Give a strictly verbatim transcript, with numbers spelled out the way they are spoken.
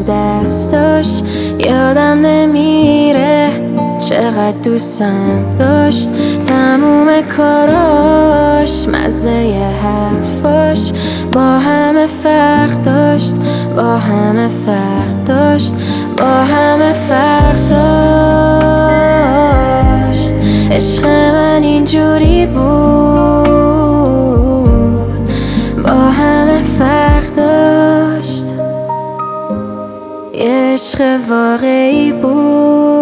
دستاش یادم نمیره چقدر دوستم داشت، تموم کاراش مزه حرفاش با همه فرق داشت، با همه فرق داشت، با همه فرق داشت. عشق من اینجوری بود، با همه فرق داشت. یه عشق واقعی بود.